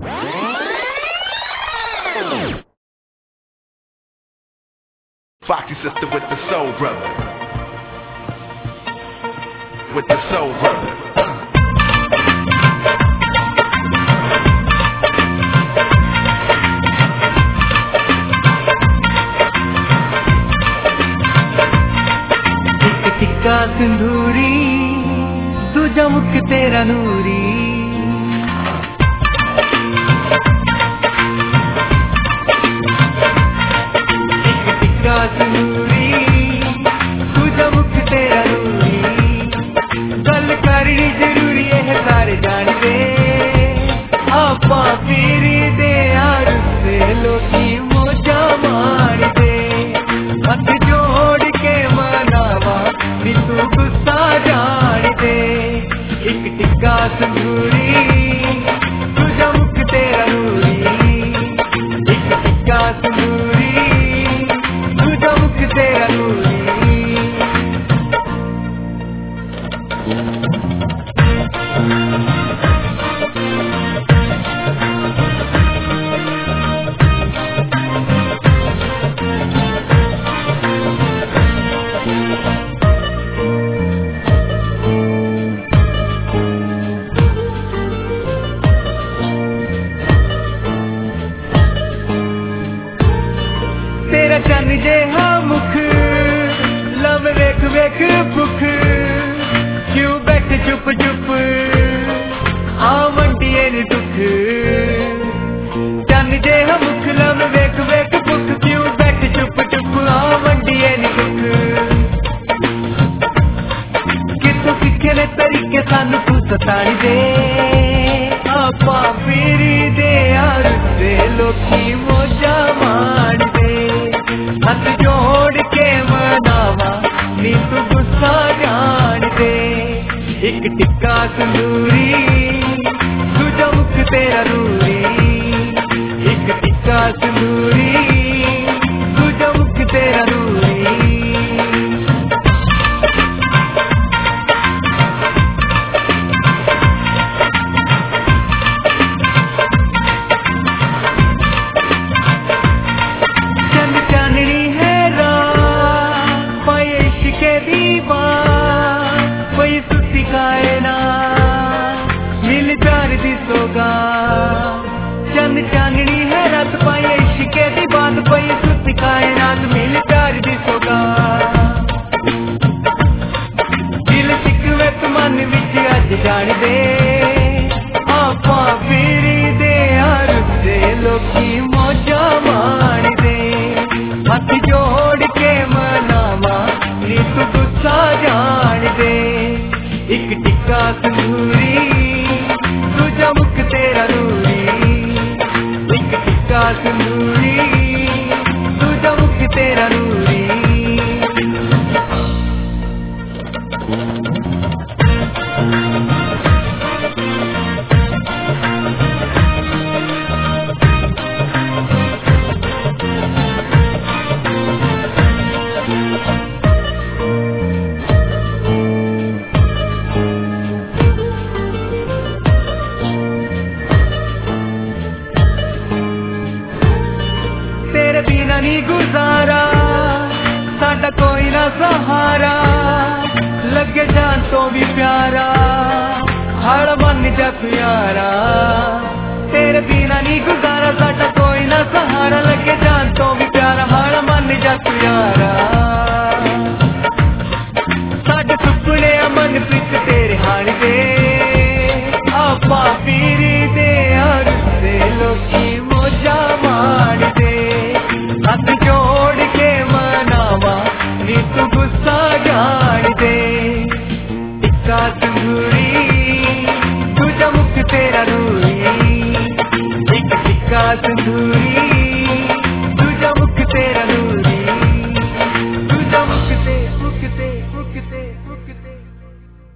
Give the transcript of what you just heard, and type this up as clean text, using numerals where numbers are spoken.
Foxy sister with the soul brother. With the soul brother. एक टिक्का सिंदूरी तुझा मुख तेरा नूरी सिंदूरी तुझा मुख तेरा नूरी गल करनी जरूरी है सारे जान दे आपा तेरी दे यार से लोकी मोजा मार दे हथ जोड़ के मनावा नी तू गुस्सा जान दे एक टिक्का सिंदूरी तुझा मुख तेरा नूरी एक टिक्का सिंदूरी तेरा नूरी तेरा चन जे हाँ मुख लव वेख वेख भुख क्यों बैठ चुप चुप आ मंडिए नी दुख चन जे हाँ मुख लव वेख वेख भुख क्यों बैठ चुप चुप आ मंडिए नी दुख कितों सीखे ने तरीके सानू तू सतानी दे आपा फिरी दे यार से लोकी मोजा मार दे हथ जोड़ के मनावा नी तू गुस्सा जान दे एक टिक्का सिंदूरी तुझा मुख तेरा नूरी एक टिक्का सिंदूरी तुझा मुख तेरा नूरी चंद चांदनी है रात पाई इश्के दी बात पई सुती कायनात मिल प्यार दी सोगा दिल शिकवे मन विच अज जान दे आपा फिरी दे यार से लोकी मौजा मार दे हथ जोड़ के मनावा नी तू गुस्सा जान दे एक टिक्का सिंदूरी तुझा मुख तेरा नूरी एक टिक्का सिंदूरी तुझा मुख तेरा नूरी बिना नहीं गुजारा साडा कोई ना सहारा लगे जान तो भी प्यारा हर मन जा प्यारा